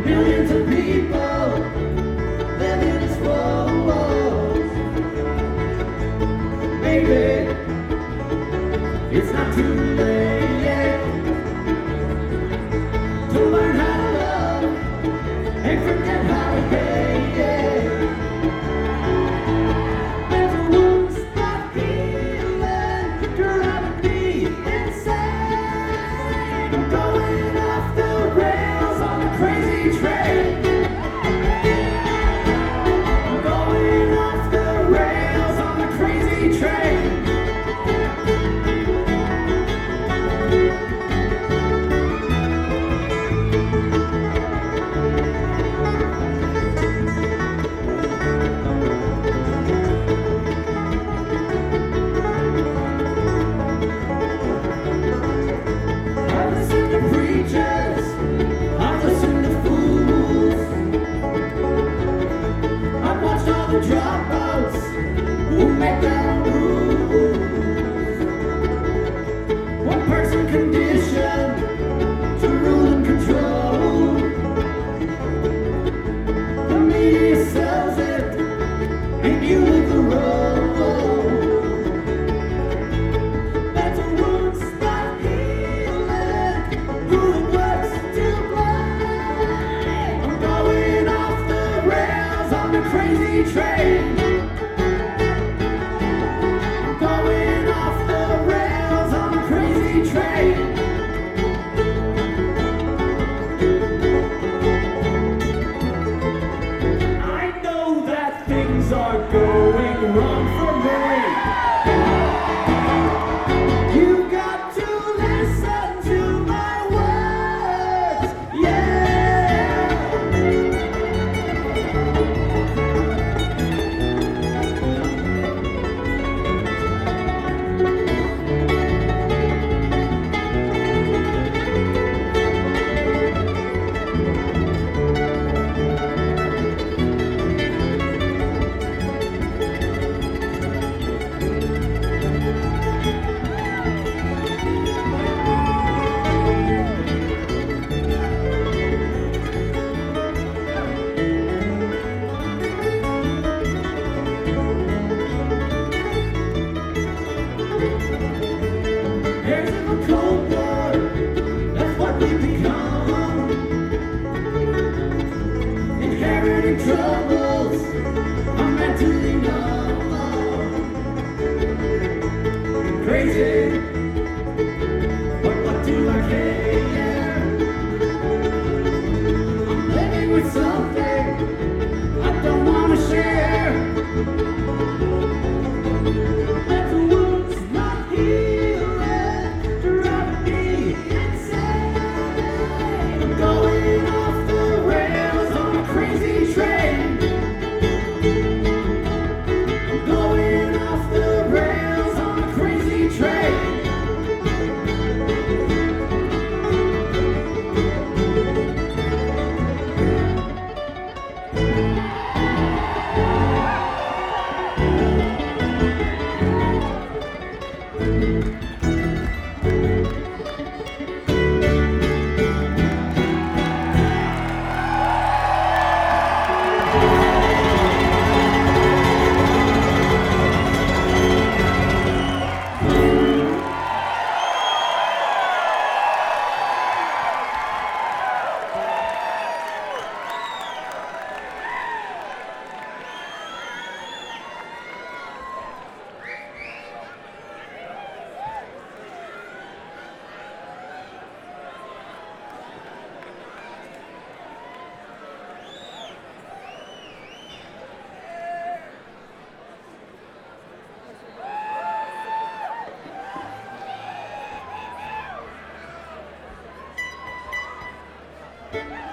Millions of people living as wolves. Maybe it's not too late yet to learn how to love and forget how to hate. Mental wounds not healing, driving me insane. I'm going off the rails on a crazy train. I'm going off the rails on a crazy train. I've listened to preachers, I've listened to fools, I've watched all the dropouts who make their own rules. One person conditioned to rule and control. The media sells it, and you live the role. Mental wounds not healing, who and what's to blame? I'm going off the rails on a crazy train. I'm going off the rails on a crazy train. I know that things are going wrong for me. You've got to listen to my words, yeah. Heirs of a cold war, that's what we become. Inheriting troubles, I'm mentally numb. Crazy, but what do I care? I'm living with something I don't want to share. Mental wounds not healing, driving me insane. I'm going off the rails on a crazy train. I'm going off the rails on a crazy train.